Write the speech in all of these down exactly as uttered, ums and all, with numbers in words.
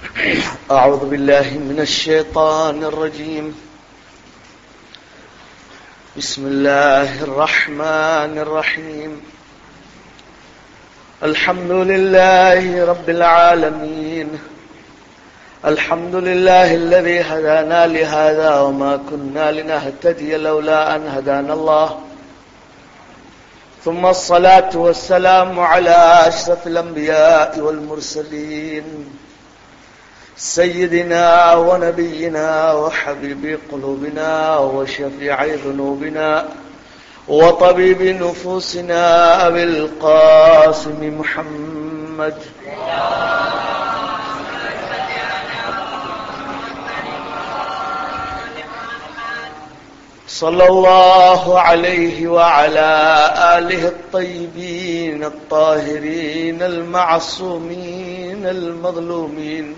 أعوذ بالله من الشيطان الرجيم. بسم الله الرحمن الرحيم. الحمد لله رب العالمين. الحمد لله الذي هدانا لهذا وما كنا لنهتدي لولا أن هدانا الله. ثم الصلاة والسلام على أشرف الأنبياء والمرسلين سيدنا ونبينا وحبيب قلوبنا وشفيع ذنوبنا وطبيب نفوسنا أبي القاسم محمد صلى الله عليه وعلى آله الطيبين الطاهرين المعصومين المظلومين.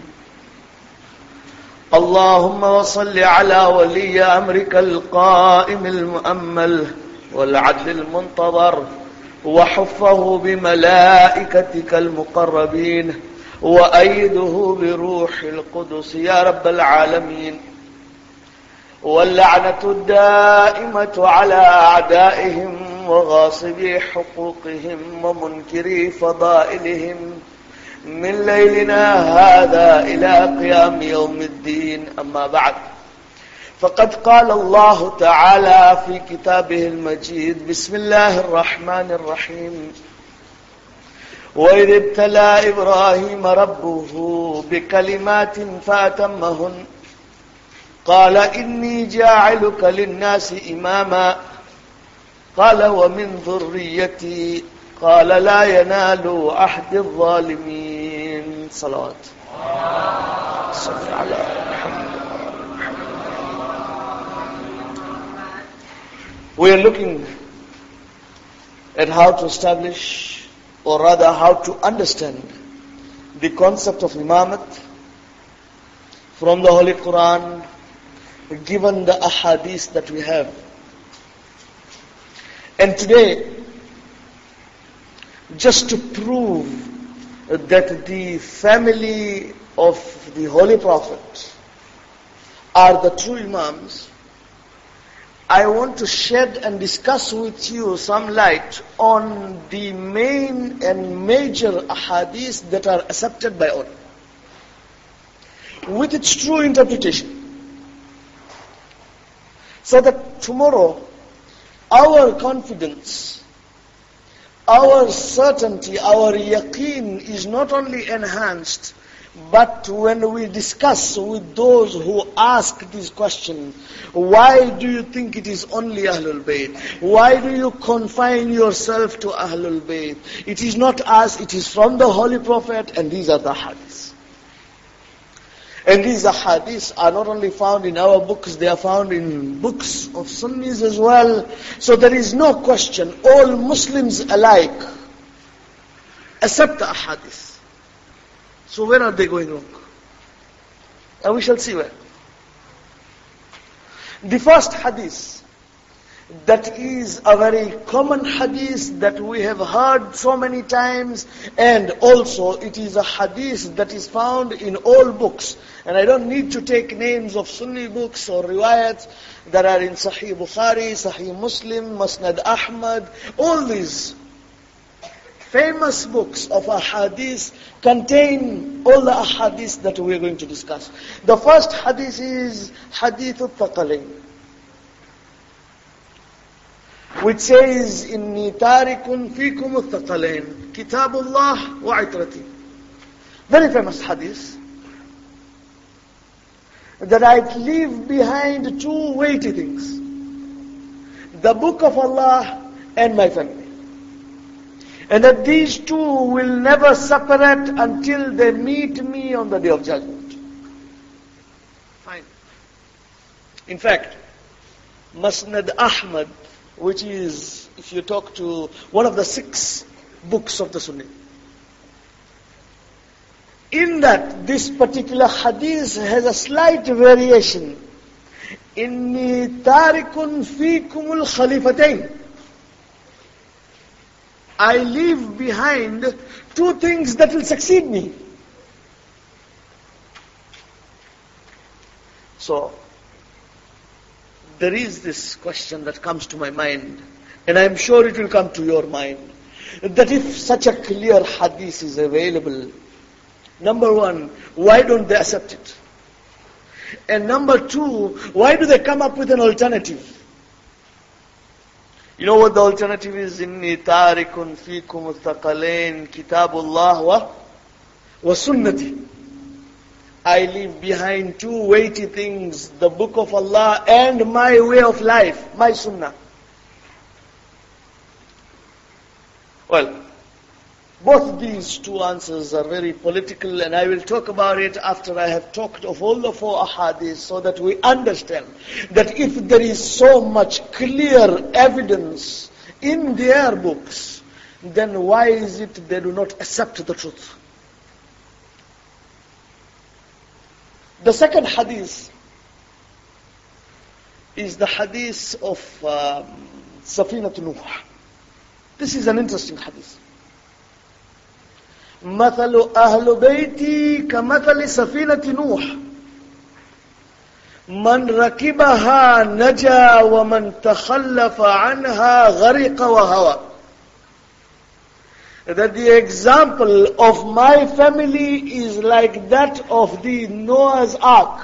اللهم وصل على ولي أمرك القائم المؤمل والعدل المنتظر وحفه بملائكتك المقربين وأيده بروح القدس يا رب العالمين. واللعنة الدائمة على أعدائهم وغاصبي حقوقهم ومنكري فضائلهم من ليلنا هذا إلى قيام يوم الدين. أما بعد، فقد قال الله تعالى في كتابه المجيد: بسم الله الرحمن الرحيم. وإذ ابتلى إبراهيم ربه بكلمات فأتمهن قال إني جاعلك للناس إماما قال ومن ذريتي قال لا ينال عهد الظالمين. صلوات صل على محمد. We are looking at how to establish, or rather how to understand, the concept of imamat from the Holy Quran, given the ahadith that we have. And today, just to prove that the family of the Holy Prophet are the true Imams, I want to shed and discuss with you some light on the main and major ahadith that are accepted by all, with its true interpretation, so that tomorrow our confidence, our certainty, our yaqeen is not only enhanced, but when we discuss with those who ask this question, why do you think it is only Ahlul Bayt? Why do you confine yourself to Ahlul Bayt? It is not us, it is from the Holy Prophet, and these are the hadiths. And these hadiths are not only found in our books, they are found in books of Sunnis as well. So there is no question, all Muslims alike accept the hadith. So where are they going wrong? And we shall see where. The first hadith, that is a very common hadith that we have heard so many times, and also it is a hadith that is found in all books. And I don't need to take names of Sunni books or riwayats that are in Sahih Bukhari, Sahih Muslim, Musnad Ahmad. All these famous books of ahadith contain all the ahadith that we are going to discuss. The first hadith is Hadith al-Thaqalain, which says, Inni tarikun fikum al-Thaqalain, Kitabullah wa itrati. Very famous hadith, that I leave behind two weighty things: the book of Allah and my family. And that these two will never separate until they meet me on the Day of Judgment. Fine. In fact, Musnad Ahmad, which is, if you talk to one of the six books of the Sunni, in that this particular hadith has a slight variation. Inni tarikun fikumul khalifatain. I leave behind two things that will succeed me. So, there is this question that comes to my mind, and I am sure it will come to your mind, that if such a clear hadith is available, number one, why don't they accept it? And number two, why do they come up with an alternative? You know what the alternative is? Inni tarikun fikum thaqalain kitabullah wa wa sunnati. I leave behind two weighty things, the book of Allah and my way of life, my sunnah. Well, both these two answers are very political, and I will talk about it after I have talked of all the four ahadith, so that we understand that if there is so much clear evidence in their books, then why is it they do not accept the truth? The second hadith is the hadith of um, Safinat Nuh. This is an interesting hadith. مثل أهل بيتي كمثل سفينة نوح من ركبها نجا ومن تخلف عنها غرق وهوى. That the example of my family is like that of the Noah's Ark.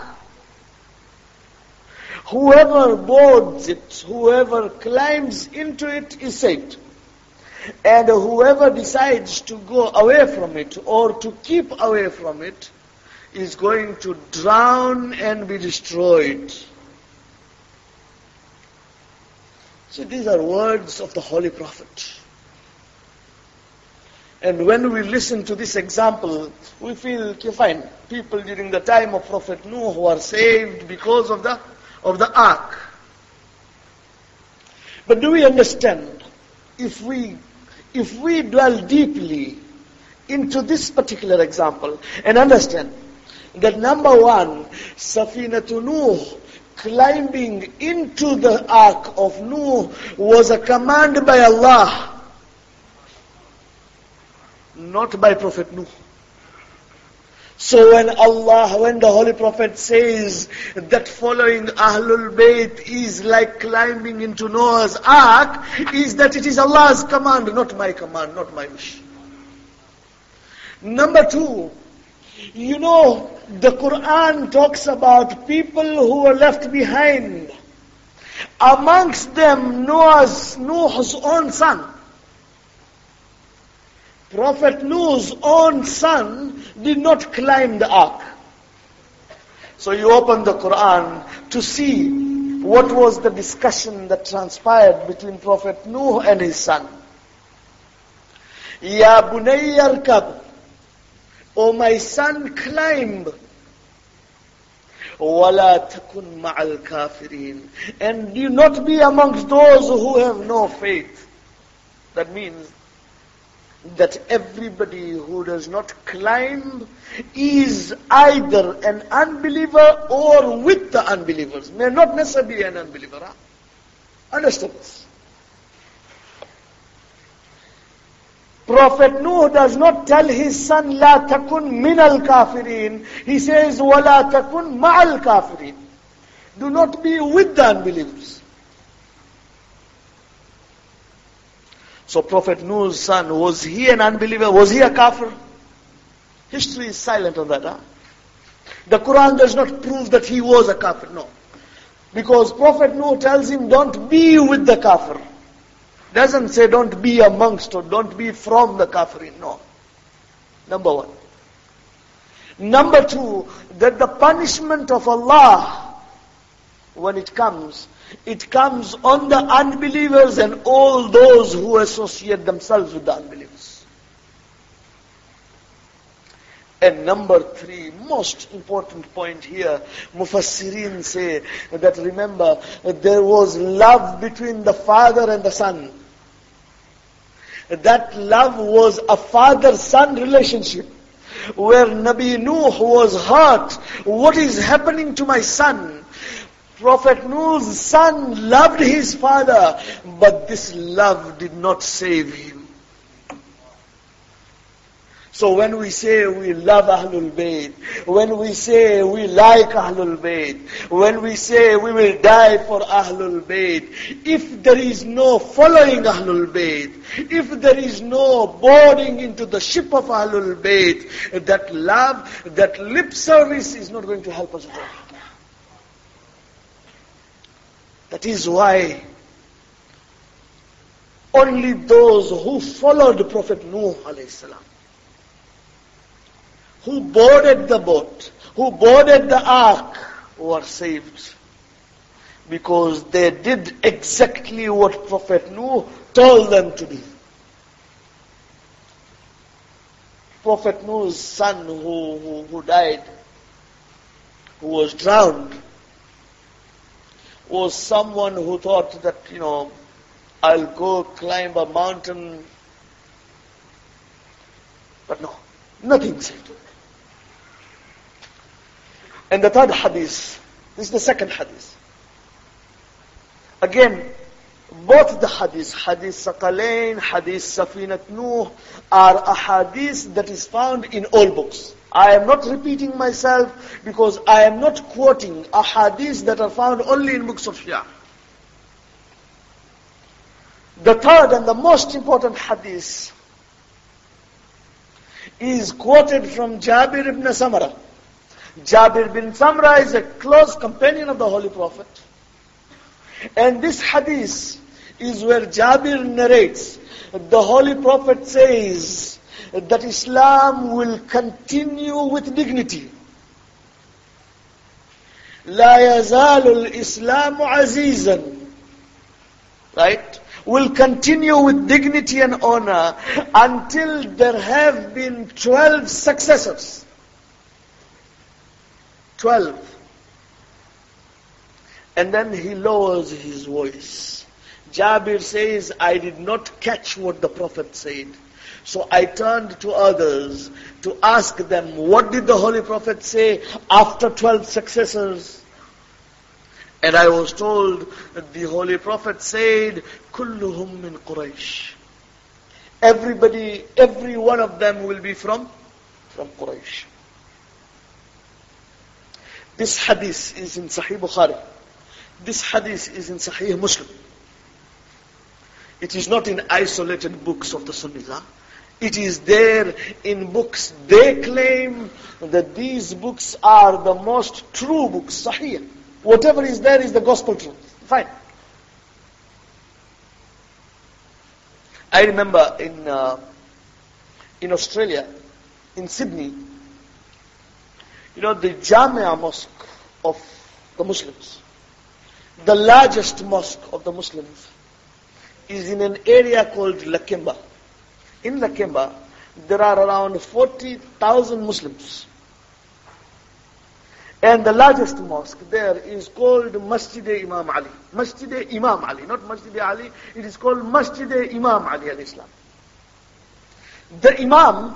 Whoever boards it, whoever climbs into it is saved. And whoever decides to go away from it or to keep away from it is going to drown and be destroyed. So these are words of the Holy Prophet. And when we listen to this example, we feel, okay, fine, people during the time of Prophet Nuh were saved because of the, of the ark. But do we understand, if we If we dwell deeply into this particular example and understand that number one, Safinatu Nuh, climbing into the ark of Nuh, was a command by Allah, not by Prophet Nuh. So when Allah, when the Holy Prophet says that following Ahlul Bayt is like climbing into Noah's Ark, is that it is Allah's command, not my command, not my wish. Number two, you know, the Quran talks about people who were left behind. Amongst them, Noah's, Nuh's own son. Prophet Nuh's own son did not climb the ark. So you open the Quran to see what was the discussion that transpired between Prophet Nuh and his son. Ya bunayya arkab, O my son, climb. Wala takun ma'al kafirin, and do not be amongst those who have no faith. That means that everybody who does not climb is either an unbeliever or with the unbelievers. May not necessarily be an unbeliever. Huh? Understand this. Prophet Nuh does not tell his son, La takun minal kafirin. He says, Wala takun ma'al kafirin. Do not be with the unbelievers. So Prophet Nuh's son, was he an unbeliever? Was he a kafir? History is silent on that. Huh? The Quran does not prove that he was a kafir, no. Because Prophet Nuh tells him, don't be with the kafir. Doesn't say don't be amongst or don't be from the kafirin, no. Number one. Number two, that the punishment of Allah, when it comes, it comes on the unbelievers and all those who associate themselves with the unbelievers. And number three, most important point here, Mufassirin say that remember, there was love between the father and the son. That love was a father-son relationship, where Nabi Nuh was hurt. What is happening to my son? Prophet Nuh's son loved his father, but this love did not save him. So when we say we love Ahlul Bayt, when we say we like Ahlul Bayt, when we say we will die for Ahlul Bayt, if there is no following Ahlul Bayt, if there is no boarding into the ship of Ahlul Bayt, that love, that lip service is not going to help us at all. That is why only those who followed Prophet Nuh alayhi salam, who boarded the boat, who boarded the ark, were saved. Because they did exactly what Prophet Nuh told them to do. Prophet Nuh's son who, who, who died, who was drowned, was someone who thought that, you know, I'll go climb a mountain. But no, nothing saved him. And the third hadith, this is the second hadith. Again, both the hadith, hadith Saqalain, hadith Safinat Nuh, are a hadith that is found in all books. I am not repeating myself because I am not quoting a hadith that are found only in books of Shia. The third and the most important hadith is quoted from Jabir ibn Samra. Jabir bin Samra is a close companion of the Holy Prophet. And this hadith is where Jabir narrates, the Holy Prophet says that Islam will continue with dignity. لا يزال الإسلام عزيزا. Right? Will continue with dignity and honor until there have been twelve successors. Twelve. And then he lowers his voice. Jabir says, I did not catch what the Prophet said. So I turned to others to ask them, what did the Holy Prophet say after twelve successors? And I was told that the Holy Prophet said, Kulluhum min Quraysh. Everybody, every one of them will be from, from Quraysh. This hadith is in Sahih Bukhari. This hadith is in Sahih Muslim. It is not in isolated books of the Sunnis. Huh? It is there in books. They claim that these books are the most true books, Sahih. Whatever is there is the gospel truth. Fine. I remember in uh, in Australia, in Sydney, you know, the Jamia Mosque of the Muslims, the largest mosque of the Muslims, is in an area called Lakemba. In Lakemba, there are around forty thousand Muslims. And the largest mosque there is called Masjid-e-Imam Ali. Masjid-e-Imam Ali, not Masjid-e-Ali. It is called Masjid-e-Imam Ali al-Islam. The Imam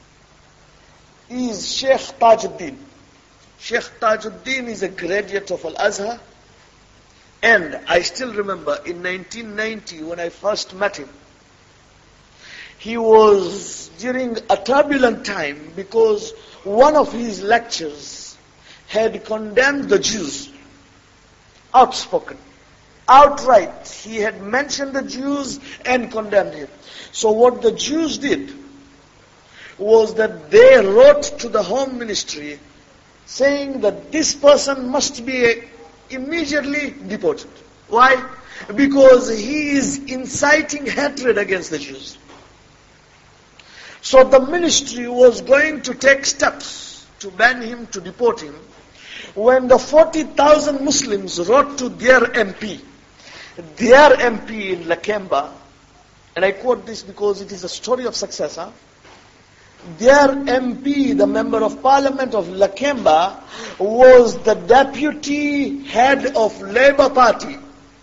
is Sheikh Tajuddin. Sheikh Tajuddin is a graduate of Al-Azhar. And I still remember in nineteen ninety when I first met him, he was during a turbulent time because one of his lectures had condemned the Jews. Outspoken. Outright. He had mentioned the Jews and condemned him. So what the Jews did was that they wrote to the Home Ministry saying that this person must be immediately deported. Why? Because he is inciting hatred against the Jews. So the ministry was going to take steps to ban him, to deport him, when the forty thousand Muslims wrote to their M P, their M P in Lakemba, and I quote this because it is a story of success, huh? Their M P, the member of parliament of Lakemba, was the deputy head of Labour Party.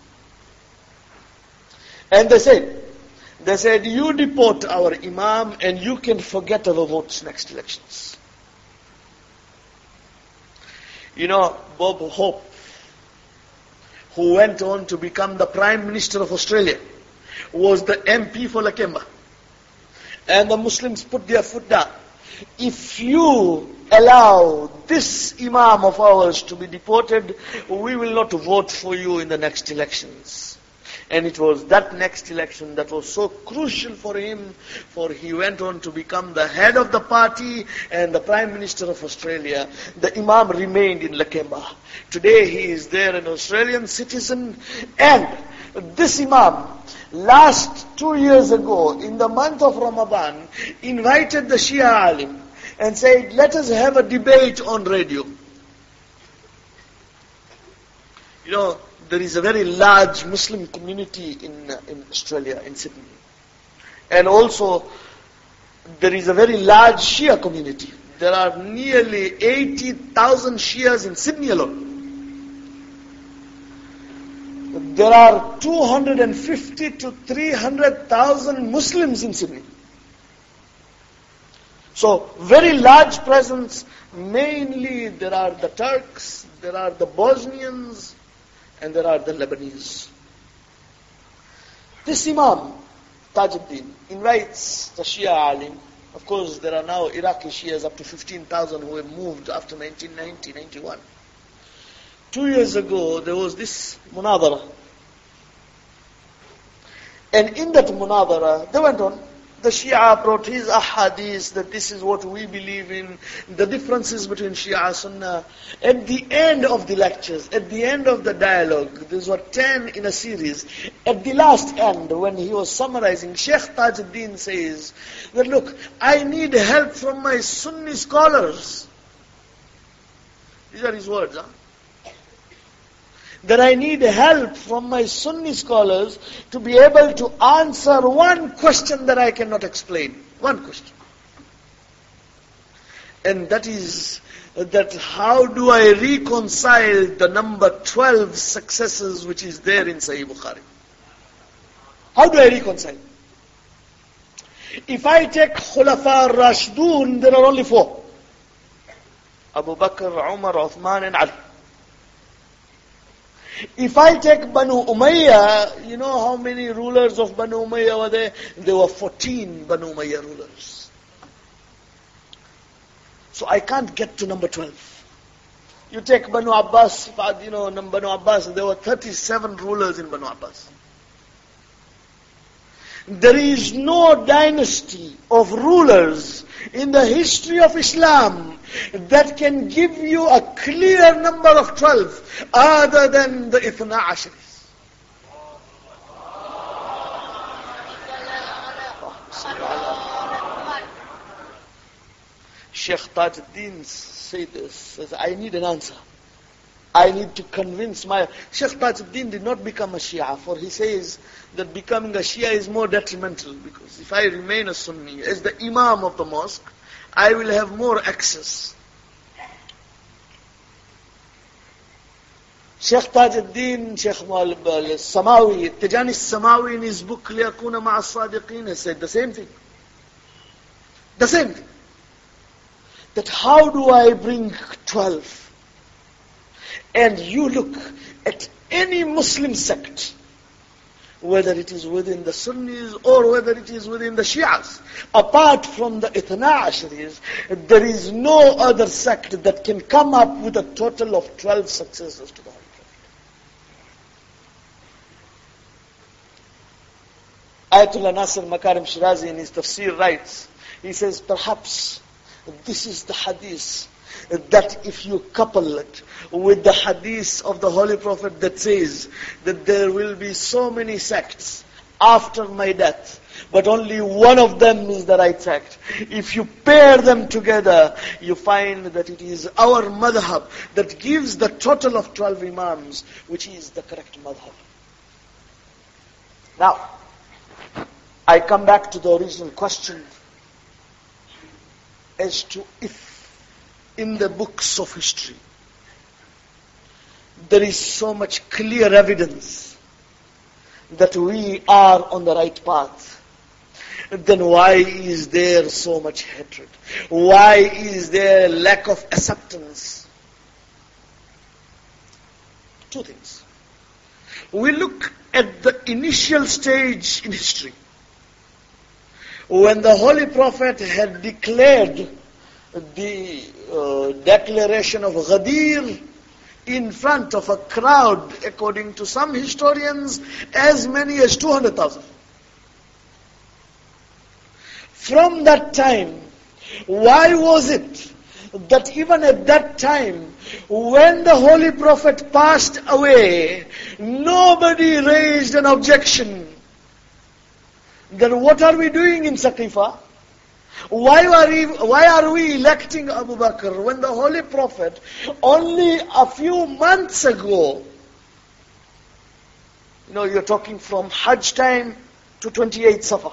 And they said, they said, you deport our Imam and you can forget our votes next elections. You know, Bob Hope, who went on to become the Prime Minister of Australia, was the M P for Lakemba. And the Muslims put their foot down. if you allow this Imam of ours to be deported, we will not vote for you in the next elections. And it was that next election that was so crucial for him, for he went on to become the head of the party and the Prime Minister of Australia. The Imam remained in Lakemba. Today he is there, an Australian citizen. And this Imam, last two years ago, in the month of Ramadan, invited the Shia alim and said, let us have a debate on radio. You know, there is a very large Muslim community in uh, in Australia, in Sydney. And also, there is a very large Shia community. There are nearly eighty thousand Shias in Sydney alone. There are two hundred fifty to three hundred thousand Muslims in Sydney. So, very large presence. Mainly there are the Turks, there are the Bosnians, and there are the Lebanese. This Imam, Tajuddin, invites the Shia alim. Of course, there are now Iraqi Shias up to fifteen thousand who have moved after nineteen ninety, ninety-one. Two years ago, there was this munadara. And in that munadara, they went on. The Shia brought his ahadith, that this is what we believe in, the differences between Shia and Sunnah. At the end of the lectures, at the end of the dialogue, these were ten in a series. At the last end, when he was summarizing, Sheikh Tajuddin says that, look, I need help from my Sunni scholars. These are his words, huh? That I need help from my Sunni scholars to be able to answer one question that I cannot explain. One question. And that is that how do I reconcile the number twelve successes which is there in Sahih Bukhari? How do I reconcile? If I take Khulafa Rashidun, there are only four. Abu Bakr, Umar, Uthman and Ali. If I take Banu Umayyah, you know how many rulers of Banu Umayyah were there? There were fourteen Banu Umayyah rulers. So I can't get to number twelve. You take Banu Abbas, you know, Banu Abbas, there were thirty-seven rulers in Banu Abbas. There is no dynasty of rulers in the history of Islam that can give you a clear number of twelve other than the Ithna Ashris. Sheikh Tajuddin said this, says, I need an answer. I need to convince my... Sheikh Tajuddin did not become a Shia, for he says that becoming a Shia is more detrimental, because if I remain a Sunni as the Imam of the mosque, I will have more access. Sheikh Tajuddin, Sheikh Samawi, Tijani Samawi in his book لِيَكُونَ مَعَ الصَّادِقِينَ has said the same thing. The same thing. That how do I bring twelve? And you look at any Muslim sect, whether it is within the Sunnis or whether it is within the Shias, apart from the Ithna Ashris, there is no other sect that can come up with a total of twelve successors to the Holy Prophet. Ayatollah Nasir Makarim Shirazi in his tafsir writes, he says, perhaps this is the hadith that if you couple it with the hadith of the Holy Prophet that says that there will be so many sects after my death, but only one of them is the right sect. If you pair them together, you find that it is our madhab that gives the total of twelve imams, which is the correct madhab. Now, I come back to the original question as to if in the books of history there is so much clear evidence that we are on the right path, then why is there so much hatred? Why is there lack of acceptance? Two things. We look at the initial stage in history when the Holy Prophet had declared the uh, declaration of Ghadir in front of a crowd, according to some historians, as many as two hundred thousand. From that time, why was it that even at that time, when the Holy Prophet passed away, nobody raised an objection? Then what are we doing in Saqifa? Why are we, why are we electing Abu Bakr when the Holy Prophet only a few months ago, you know, you're talking from Hajj time to twenty-eighth Safar,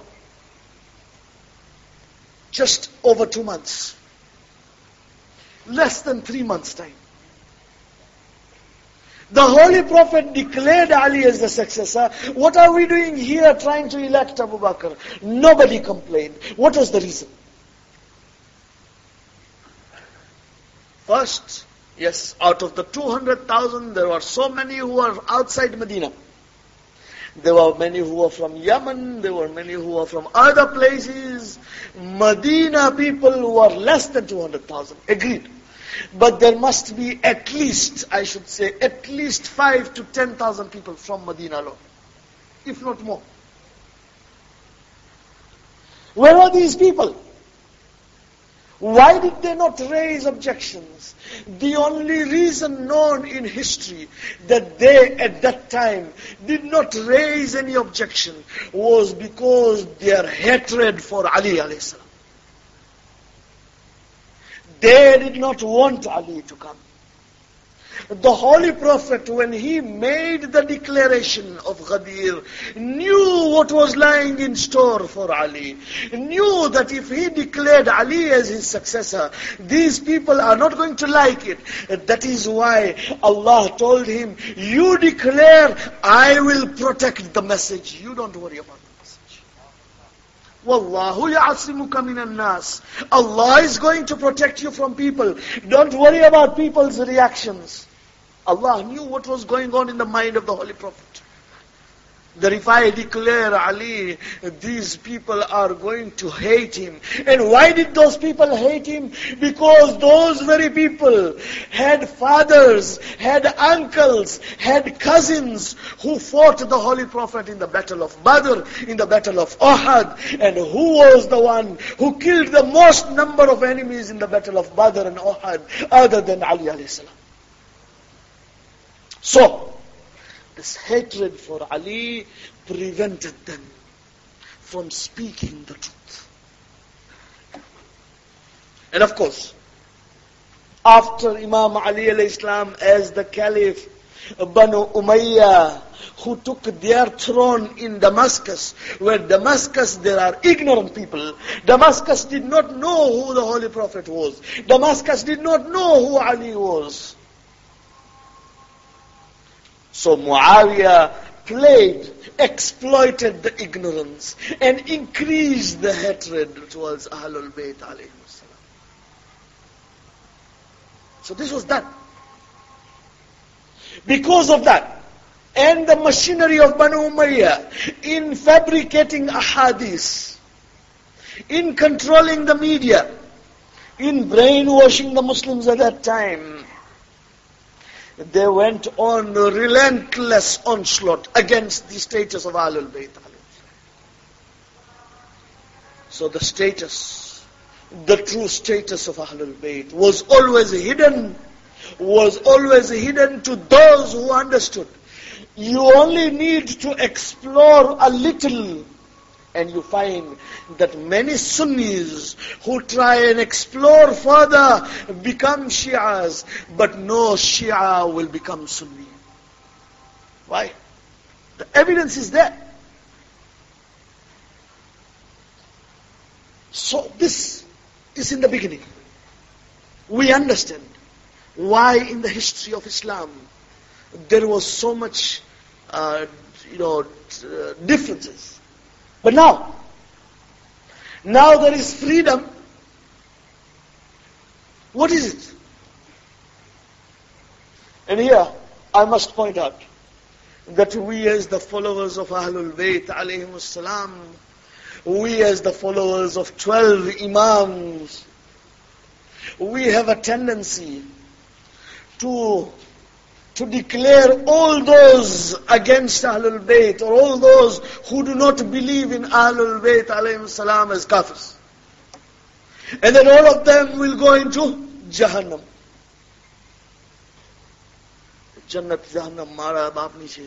just over two months, less than three months time. The Holy Prophet declared Ali as the successor. What are we doing here trying to elect Abu Bakr? Nobody complained. What was the reason? First, yes, out of the two hundred thousand, there were so many who were outside Medina. There were many who were from Yemen, there were many who were from other places. Medina people who were less than two hundred thousand, agreed. But there must be at least, I should say, at least five to ten thousand people from Medina alone, if not more. Where are these people? Why did they not raise objections? The only reason known in history that they at that time did not raise any objection was because their hatred for Ali alayhi salam. They did not want Ali to come. The Holy Prophet, when he made the declaration of Ghadir, knew what was lying in store for Ali. Knew that if he declared Ali as his successor, these people are not going to like it. That is why Allah told him, you declare, I will protect the message. You don't worry about it. Wallahu ya'asimuka minan nas. Allah is going to protect you from people. Don't worry about people's reactions. Allah knew what was going on in the mind of the Holy Prophet. That if I declare Ali, these people are going to hate him. And why did those people hate him? Because those very people had fathers, had uncles, had cousins who fought the Holy Prophet in the battle of Badr, in the battle of Uhud. And who was the one who killed the most number of enemies in the battle of Badr and Uhud other than Ali alayhi salam? So, this hatred for Ali prevented them from speaking the truth. And of course, after Imam Ali alayhi salam as the Caliph, Banu Umayyah, who took their throne in Damascus, where Damascus there are ignorant people. Damascus did not know who the Holy Prophet was. Damascus did not know who Ali was. So Muawiyah played, exploited the ignorance, and increased the hatred towards Ahlul Bayt alayhi salam. So this was done. Because of that, and the machinery of Banu Umayyah in fabricating ahadith, in controlling the media, in brainwashing the Muslims at that time, they went on a relentless onslaught against the status of Ahlul Bayt. So the status, the true status of Ahlul Bayt was always hidden, was always hidden to those who understood. You only need to explore a little, and you find that many Sunnis who try and explore further become Shi'as, but no Shia will become Sunni. Why? The evidence is there. So this is in the beginning. We understand why in the history of Islam there was so much, uh, you know, uh, differences. But now, now there is freedom. What is it? And here, I must point out that we as the followers of Ahlul Bayt alayhimus salam, we as the followers of twelve Imams, we have a tendency to, to declare all those against Ahlul Bayt, or all those who do not believe in Ahlul Bayt alayhim salam as kafirs. And then all of them will go into Jahannam. Jannat Jahannam mara baap niche.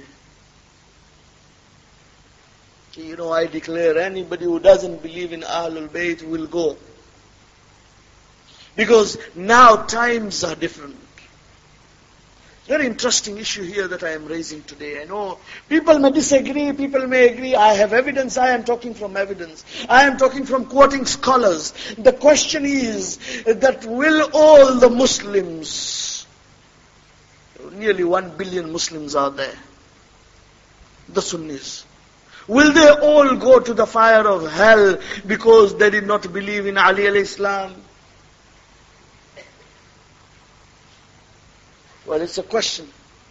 You know, I declare anybody who doesn't believe in Ahlul Bayt will go. Because now times are different. Very interesting issue here that I am raising today. I know people may disagree, people may agree. I have evidence, I am talking from evidence. I am talking from quoting scholars. The question is that will all the Muslims, nearly one billion Muslims are there, the Sunnis, will they all go to the fire of hell because they did not believe in Ali alayhi salam? Well, it's a question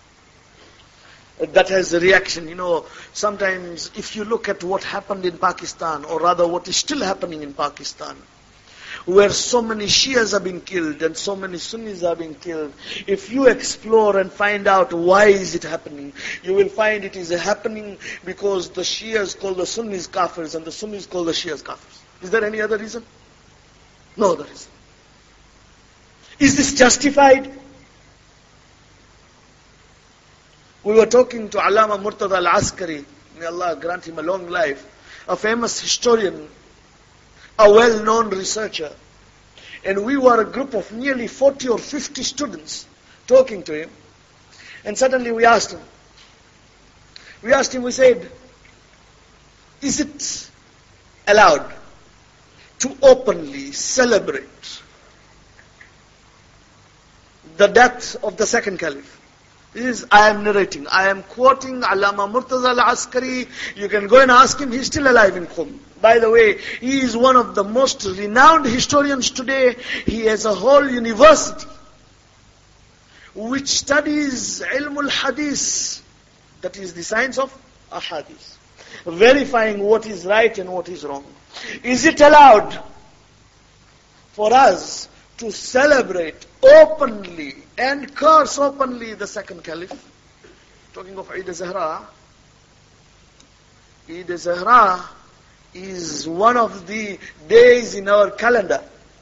that has a reaction. You know, sometimes if you look at what happened in Pakistan, or rather what is still happening in Pakistan, where so many Shias are being killed and so many Sunnis are being killed, if you explore and find out why is it happening, you will find it is happening because the Shias call the Sunnis kafirs and the Sunnis call the Shias kafirs. Is there any other reason? No other reason. Is this justified? We were talking to Allama Murtada al-Askari, may Allah grant him a long life, a famous historian, a well-known researcher. And we were a group of nearly forty or fifty students talking to him. And suddenly we asked him, we asked him, we said, is it allowed to openly celebrate the death of the second caliph? This is, I am narrating, I am quoting Allama Murtada al-Askari. You can go and ask him, he's still alive in Qum. By the way, he is one of the most renowned historians today. He has a whole university which studies ilm al-hadith, that is the science of ahadith, verifying what is right and what is wrong. Is it allowed for us to celebrate openly and curse openly the second caliph? Talking of Eid al-Zahra. Eid al-Zahra is one of the days in our calendar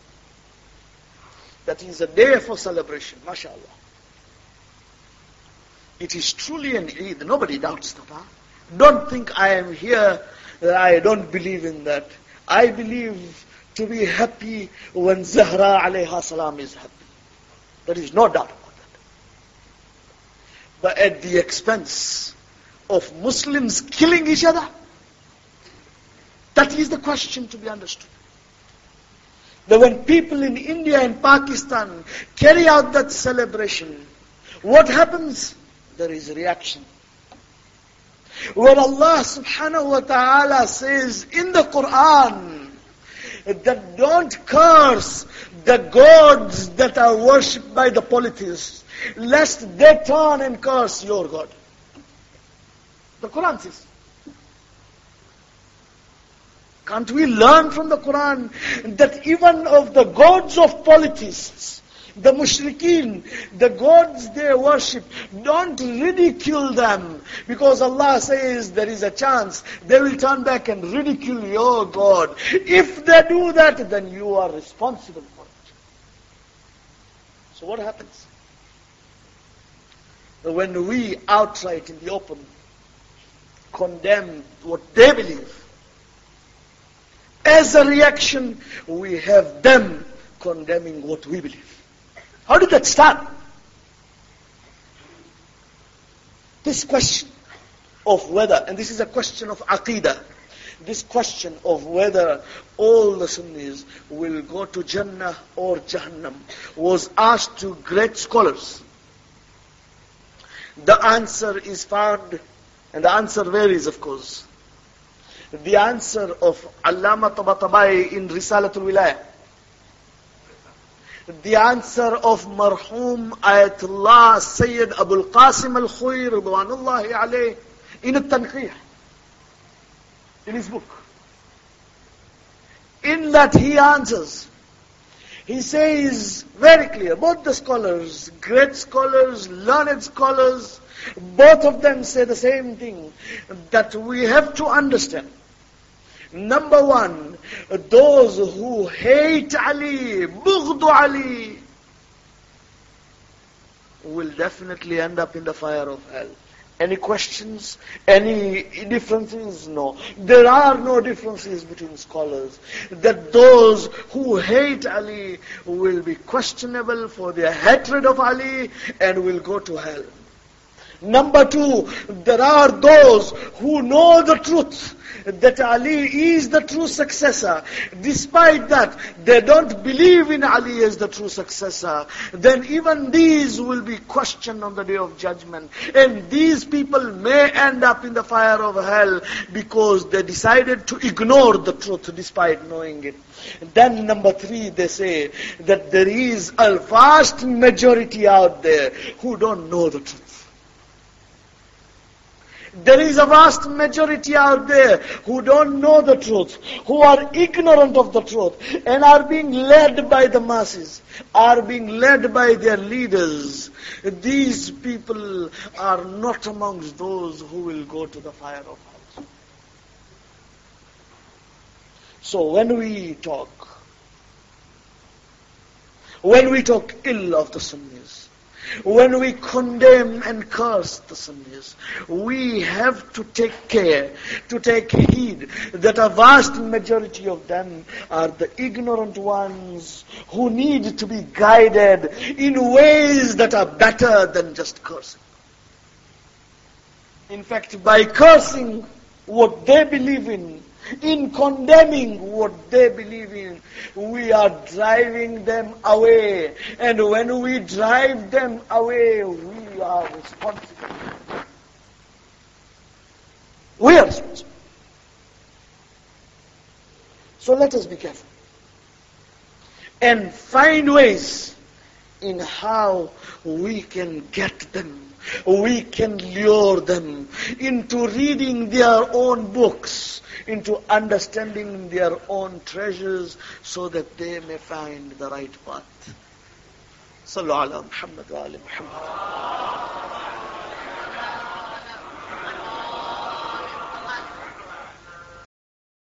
that is a day for celebration, mashallah. It is truly an Eid, nobody doubts that. Huh? Don't think I am here that I don't believe in that. I believe to be happy when Zahra alayha salam is happy. There is no doubt about that. But at the expense of Muslims killing each other, that is the question to be understood. That when people in India and Pakistan carry out that celebration, what happens? There is a reaction. When Allah subhanahu wa ta'ala says in the Quran that don't curse the gods that are worshipped by the polytheists, lest they turn and curse your God. The Quran says. Can't we learn from the Quran that even of the gods of polytheists, the mushrikeen, the gods they worship, don't ridicule them, because Allah says there is a chance they will turn back and ridicule your God. If they do that, then you are responsible for it. So what happens? When we outright in the open condemn what they believe, as a reaction, we have them condemning what we believe. How did that start? This question of whether, and this is a question of Aqidah, this question of whether all the Sunnis will go to Jannah or Jahannam was asked to great scholars. The answer is found, and the answer varies, of course. The answer of Allama Tabatabai in Risalatul Wilayah, the answer of Marhum Ayatullah Sayyid Abul Qasim Al-Khuir Ridwanullahi alayh in Al-Tanqih, in his book. In that he answers. He says very clear, both the scholars, great scholars, learned scholars, both of them say the same thing, that we have to understand. Number one, those who hate Ali, bughd Ali, will definitely end up in the fire of hell. Any questions? Any differences? No. There are no differences between scholars. That those who hate Ali will be questionable for their hatred of Ali and will go to hell. Number two, there are those who know the truth, that Ali is the true successor. Despite that, they don't believe in Ali as the true successor. Then even these will be questioned on the Day of Judgment. And these people may end up in the fire of hell because they decided to ignore the truth despite knowing it. Then number three, they say that there is a vast majority out there who don't know the truth. There is a vast majority out there who don't know the truth, who are ignorant of the truth, and are being led by the masses, are being led by their leaders. These people are not amongst those who will go to the fire of hell. So when we talk, when we talk ill of the Sunnis, when we condemn and curse the Sunnis, we have to take care, to take heed that a vast majority of them are the ignorant ones who need to be guided in ways that are better than just cursing. In fact, by cursing what they believe in, in condemning what they believe in, we are driving them away. And when we drive them away, we are responsible. We are responsible. So let us be careful and find ways in how we can get them, we can lure them into reading their own books, into understanding their own treasures, so that they may find the right path. Sallu ala Muhammad wa ali Muhammad.